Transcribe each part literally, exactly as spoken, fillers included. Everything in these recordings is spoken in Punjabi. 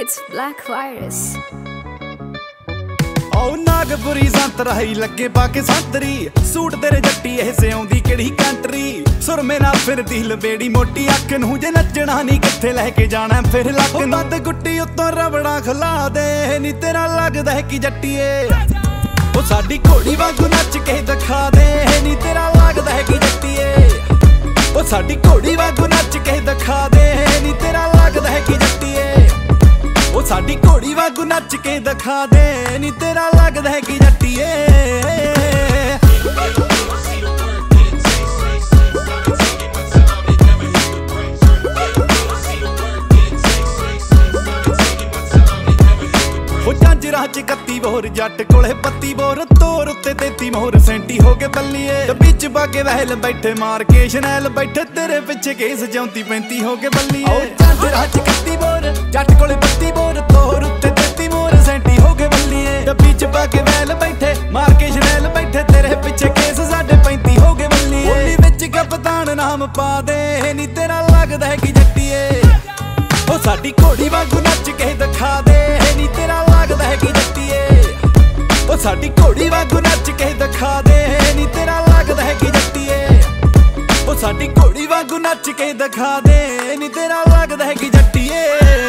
It's Black Virus. ਆਉ ਨਾਗਪੁਰੀ ਸੰਤਰਾ ਹੀ ਲੱਗੇ ਪਾ ਕੇ ਸੰਤਰੀ ਸੂਟ ਤੇਰੇ ਜੱਟੀ ਇਹ ਸਿਆਉਂਦੀ ਕਿਹੜੀ ਕੰਟਰੀ ਸੁਰਮੇ ਨਾਲ ਫਿਰਦੀ ਲਬੇੜੀ ਮੋਟੀ ਅੱਖ ਨੂੰ ਜੇ ਨੱਚਣਾ ਨਹੀਂ ਕਿੱਥੇ ਲੈ ਕੇ ਜਾਣਾ ਫਿਰ ਲੱਕ ਨੂੰ ਬੰਦ ਗੁੱਟੀ ਉੱਤੋਂ ਰਬੜਾ ਖਲਾ ਦੇ ਨੀ ਤੇਰਾ ਲੱਗਦਾ ਹੈ ਕਿ ਜੱਟੀਏ ਉਹ ਸਾਡੀ ਘੋੜੀ ਵਾਂਗੂ ਨੱਚ ਕੇ ਦਿਖਾ ਦੇ ਨੀ ਤੇਰਾ ਲੱਗਦਾ ਹੈ ਕਿ ਜੱਟੀਏ ਉਹ ਸਾਡੀ ਘੋੜੀ ਵਾਂਗੂ ਨੱਚ ਕੇ ਦਿਖਾ ਦੇ ਨੀ ਤੇਰਾ ਲੱਗਦਾ ਹੈ ਕਿ ਜੱਟੀਏ ਉਹ ਸਾਡੀ ਘੋੜੀ ਵਾਂਗੂ ਨੱਚ ਕੇ ਦਿਖਾ ਦੇ ਨੀ ਤੇਰਾ ਲੱਗਦਾ ਹੈ ਕਿ ਜੱਟੀਏ ਉਹ ਝਾਂਜਰਾਂ ਚ ਇਕੱਤੀ ਬੋਰ ਜੱਟ ਕੋਲੇ ਪੱਤੀ ਬੋਰ ਤੋਰ ਉੱਤੇ ਤੇਤੀ ਮੋਹਰ ਸੈਂਟੀ ਹੋ ਕੇ ਬੱਲੀਏ ਵਿੱਚ ਬਾਗੇ ਵਹਿਲ ਬੈਠੇ ਮਾਰ ਕੇ ਸ਼ਨੈਲ ਬੈਠੇ ਤੇਰੇ ਪਿੱਛੇ ਕੇਸ ਜਾਂਦੀ ਪੈਂਤੀ ਹੋ ਕੇ ਬੱਲੀਏ ਉਹ ਝਾਂਜਰਾਂ ਚ ਇਕੱਤੀ ਬੋਰ ਜੱਟ ਕੋਲੇ ਪੱਤੀ ਬੋਰ ਤੋਰ ਉੱਤੇ ਤੇਤੀ ਮੋਹਰ ਸੈਂਟੀ ਹੋ ਕੇ ਬੱਲੀਏ ਡੱਬੀ ਚ ਬਾਗੇ ਵਹਿਲ ਬੈਠੇ ਮਾਰ ਕੇ ਸ਼ਨੈਲ ਬੈਠੇ ਤੇਰੇ ਪਿੱਛੇ ਕੇਸ ਸਾਡੇ ਪੈਂਤੀ ਹੋ ਕੇ ਬੱਲੀਏ ਬੋਲੀ ਵਿੱਚ ਕਪਤਾਨ ਨਾਮ ਪਾ ਦੇ ਨੀ ਤੇਰਾ ਲੱਗਦਾ ਹੈ ਕਿ ਜੱਟੀਏ ਉਹ ਸਾਡੀ ਘੋੜੀ ਵਾਂਗੂ ਨੱਚ ਕੇ ਦਿਖਾ ਦੇ ਨੀ ਤੇਰਾ ਲੱਗਦਾ ਹੈ ਕਿ ਜੱਟੀਏ ਉਹ ਸਾਡੀ ਘੋੜੀ ਵਾਂਗੂ ਨੱਚ ਕੇ ਦਿਖਾ ਦੇ ਨੀ ਤੇਰਾ ਲੱਗਦਾ ਹੈ ਕਿ ਜੱਟੀਏ ਉਹ ਸਾਡੀ ਘੋੜੀ ਵਾਂਗੂ ਨੱਚ ਕੇ ਦਿਖਾ ਦੇ ਨੀ ਤੇਰਾ ਲੱਗਦਾ ਹੈ ਕਿ ਜੱਟੀਏ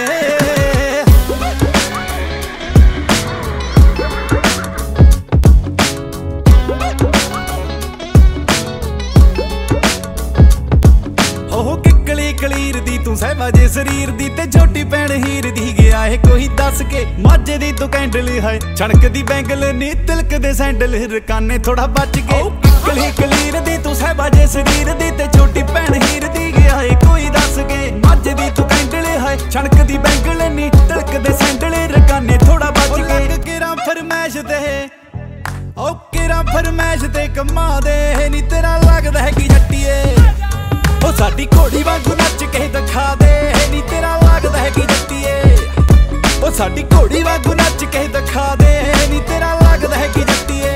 ਕਲੀਰ ਦੀ ਤੂੰ ਸਹਿਬਾ ਜੇ ਸਰੀਰ ਦੀ ਤੇ ਛੋਟੀ ਭੈਣ ਹੀਰ ਦੀ ਗਿਆ ਏ ਕੋਈ ਦੱਸ ਕੇ ਮਾਝੇ ਦੀ ਤੂੰ ਕੈਂਡਲ ਹੈ ਛਣਕਦੀ ਬੈਂਗਲ ਨੀ ਤਿਲਕ ਦੇ ਸੈਂਡਲ ਰਕਾਨੇ ਥੋੜਾ ਬਚ ਕੇ ਕਲੀ ਕਲੀਰ ਦੀ ਤੂੰ ਸਹਿਬਾ ਜੇ ਸਰੀਰ ਦੀ ਤੇ ਛੋਟੀ ਭੈਣ ਹੀਰ ਦੀ ਗਿਆ ਏ ਕੋਈ ਦੱਸ ਕੇ ਮਾਝੇ ਦੀ ਤੂੰ ਕੈਂਡਲ ਹੈ ਛਣਕਦੀ ਬੈਂਗਲ ਨੀ ਤਿਲਕ ਦੇ ਸੈਂਡਲ ਰਕਾਨੇ ਥੋੜਾ ਬਚ ਕੇ ਲੱਗ ਕਿਰਾਂ ਫਰਮੈਸ਼ ਤੇ ਓ ਕਿਰਾਂ ਫਰਮੈਸ਼ ਤੇ ਕਮਾ ਦੇ ਨੀ ਤੇਰਾ ਲੱਗਦਾ ਹੈ ਕਿ ਜੱਟੀਏ ਉਹ ਸਾਡੀ ਘੋੜੀ ਵਾਂਗੂ ਨੱਚ ਕੇ ਦਿਖਾ ਦੇ ਨੀ ਤੇਰਾ ਲੱਗਦਾ ਹੈ ਕਿ ਜੱਟੀਏ ਉਹ ਸਾਡੀ ਘੋੜੀ ਵਾਂਗੂ ਨੱਚ ਕੇ ਦਿਖਾ ਦੇ ਨੀ ਤੇਰਾ ਲੱਗਦਾ ਹੈ ਕਿ ਜੱਟੀਏ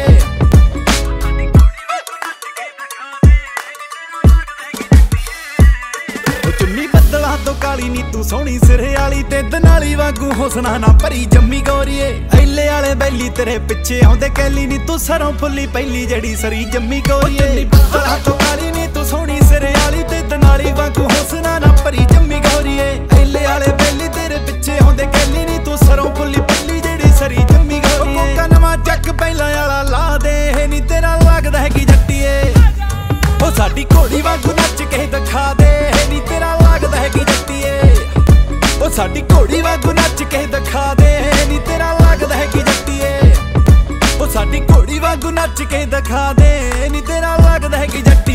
ਉਹ ਚੁੰਨੀ ਬੱਦਲਾਂ ਤੋਂ ਕਾਲੀ ਨੀ ਤੂੰ ਸੋਹਣੀ ਸਿਰੇ ਵਾਲੀ ਤੇ ਦਨਾਲੀ ਵਾਂਗੂ ਹੁਸਨਾ ਨਾ ਭਰੀ ਜੰਮੀ ਗੋਰੀਏ ਐਲੇ ਵਾਲੇ ਬੈਲੀ ਤੇਰੇ ਪਿੱਛੇ ਆਉਂਦੇ ਕੈਲੀ ਨੀ ਤੂੰ ਸਰੋਂ ਫੁੱਲੀ ਪਹਿਲੀ ਜਿਹੜੀ ਸਰੀ ਜੰਮੀ ਗੋਰੀਏ ਚੁੰਨੀ ਬੱਦਲਾਂ ਤੋਂ ਕਾਲੀ ਨੀ ਤੂੰ ਸੋਹਣੀ ਸਿਰੇ ਵਾਲੀ ਤੇ ਦਨਾਲੀ ਵਾਂਗੂ ਹੁਸਨਾ ਨਾ ਭਰੀ ਜੰਮੀ ਗੋਰੀਏ ਐਲੇ ਵਾਲੇ ਬੈਲੀ ਤੇਰੇ ਪਿੱਛੇ ਆਉਂਦੇ ਕੈਲੀ ਨੀ ਤੂੰ ਸਰੋਂ ਫੁੱਲੀ ਪਹਿਲੀ ਜਿਹੜੀ ਸਰੀ ਜੰਮੀ ਗੋਰੀਏ ਕੋਕਾ ਨਵਾਂ ਚੱਕ ਪਹਿਲਾਂ ਵਾਲਾ ਲਾ ਦੇ ਨੀ ਤੇਰਾ ਲੱਗਦਾ ਹੈ ਕਿ ਜੱਟੀਏ ਉਹ ਸਾਡੀ ਘੋੜੀ ਵਾਂਗੂ ਨੱਚ ਕੇ ਦਿਖਾ ਦੇ ਨੀ ਤੇਰਾ ਲੱਗਦਾ ਹੈ ਕਿ ਜੱਟੀਏ ਉਹ ਸਾਡੀ ਘੋੜੀ ਵਾਂਗੂ ਨੱਚ ਕੇ ਦਿਖਾ ਦੇ ਨੀ ਤੇਰਾ ਲੱਗਦਾ ਹੈ ਕਿ ਜੱਟੀਏ ਉਹ ਸਾਡੀ ਘੋੜੀ ਵਾਂਗੂ ਨੱਚ ਕੇ ਦਿਖਾ ਦੇ ਨੀ ਤੇਰਾ ਲੱਗਦਾ ਹੈ ਕਿ ਜੱਟੀ